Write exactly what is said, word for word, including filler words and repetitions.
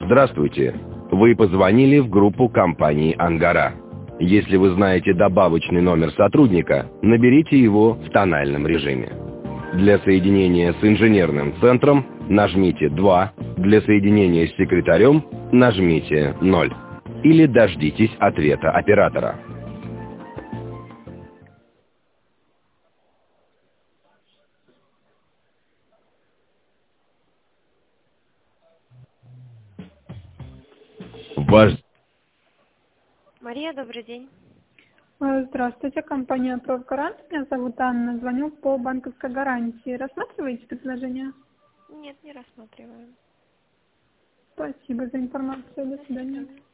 Здравствуйте. Вы позвонили в группу компании «Ангара». Если вы знаете добавочный номер сотрудника, наберите его в тональном режиме. Для соединения с инженерным центром нажмите два, для соединения с секретарем нажмите ноль. Или дождитесь ответа оператора. Ваш... Мария, добрый день. Э, Здравствуйте, компания «Профгарант». Меня зовут Анна. Звоню по банковской гарантии. Рассматриваете предложение? Нет, не рассматриваем. Спасибо за информацию. До До свидания. свидания.